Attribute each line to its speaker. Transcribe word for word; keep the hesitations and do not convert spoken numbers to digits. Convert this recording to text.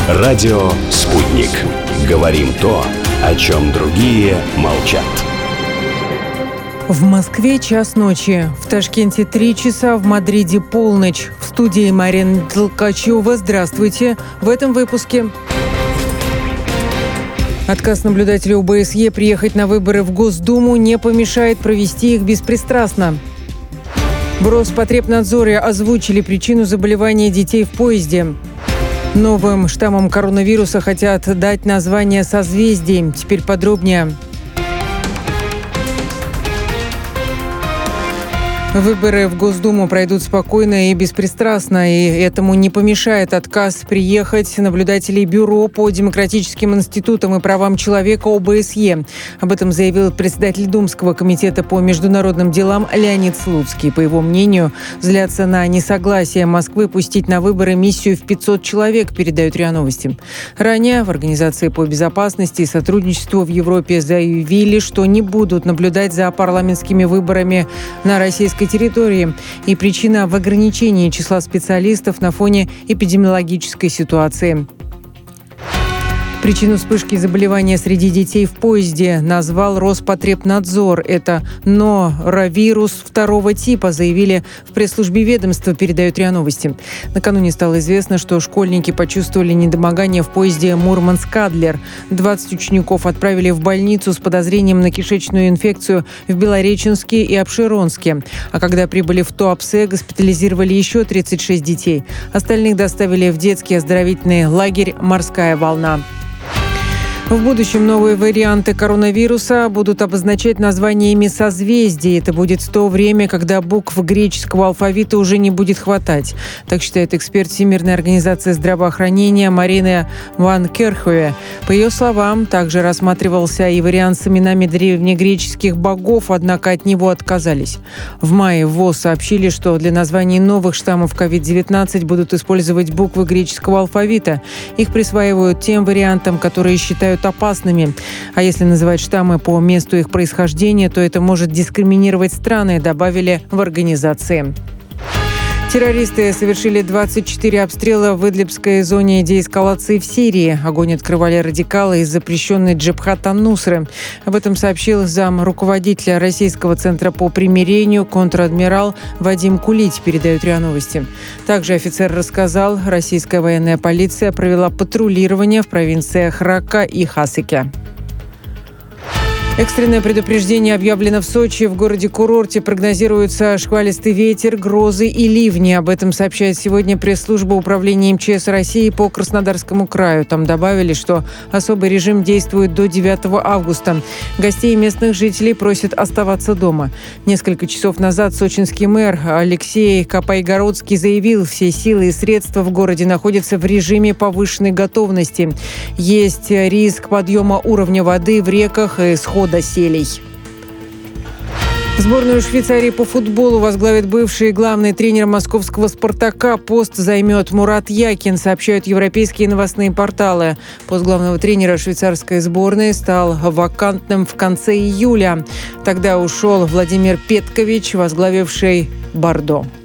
Speaker 1: Радио «Спутник». Говорим то, о чем другие молчат.
Speaker 2: В Москве час ночи, в Ташкенте три часа, в Мадриде полночь. В студии Марина Толкачева. Здравствуйте. В этом выпуске. Отказ наблюдателя ОБСЕ приехать на выборы в Госдуму не помешает провести их беспристрастно. В Роспотребнадзоре озвучили причину заболевания детей в поезде. Новым штаммом коронавируса хотят дать название созвездий. Теперь подробнее. Выборы в Госдуму пройдут спокойно и беспристрастно, и этому не помешает отказ приехать наблюдателей Бюро по демократическим институтам и правам человека ОБСЕ. Об этом заявил председатель Думского комитета по международным делам Леонид Слуцкий. По его мнению, злятся на несогласие Москвы пустить на выборы миссию в пятьсот человек, передают РИА Новости. Ранее в Организации по безопасности и сотрудничеству в Европе заявили, что не будут наблюдать за парламентскими выборами на российской территории. И причина в ограничении числа специалистов на фоне эпидемиологической ситуации. Причину вспышки заболевания среди детей в поезде назвал Роспотребнадзор. Это норовирус второго типа, заявили в пресс-службе ведомства, передают РИА Новости. Накануне стало известно, что школьники почувствовали недомогание в поезде Мурманск-Адлер. двадцать учеников отправили в больницу с подозрением на кишечную инфекцию в Белореченске и Апшеронске. А когда прибыли в Туапсе, госпитализировали еще тридцать шесть детей. Остальных доставили в детский оздоровительный лагерь «Морская волна». В будущем новые варианты коронавируса будут обозначать названиями созвездий. Это будет в то время, когда букв греческого алфавита уже не будет хватать. Так считает эксперт Всемирной организации здравоохранения Марина Ван Керхове. По ее словам, также рассматривался и вариант с именами древнегреческих богов, однако от него отказались. В мае в ВОЗ сообщили, что для названий новых штаммов ковид девятнадцать будут использовать буквы греческого алфавита. Их присваивают тем вариантам, которые считают опасными. А если называть штаммы по месту их происхождения, то это может дискриминировать страны, добавили в организации. Террористы совершили двадцать четыре обстрела в Идлибской зоне деэскалации в Сирии. Огонь открывали радикалы из запрещенной Джабхат ан-Нусры. Об этом сообщил зам руководителя Российского центра по примирению контр-адмирал Вадим Кулич, передают РИА Новости. Также офицер рассказал, российская военная полиция провела патрулирование в провинциях Рака и Хасаке. Экстренное предупреждение объявлено в Сочи. В городе-курорте прогнозируется шквалистый ветер, грозы и ливни. Об этом сообщает сегодня пресс-служба управления МЧС России по Краснодарскому краю. Там добавили, что особый режим действует до девятого августа. Гостей и местных жителей просят оставаться дома. Несколько часов назад сочинский мэр Алексей Капайгородский заявил, все силы и средства в городе находятся в режиме повышенной готовности. Есть риск подъема уровня воды в реках и схода селей. Сборную Швейцарии по футболу возглавит бывший главный тренер московского «Спартака». Пост займет Мурат Якин, сообщают европейские новостные порталы. Пост главного тренера швейцарской сборной стал вакантным в конце июля. Тогда ушел Владимир Петкович, возглавивший Бордо.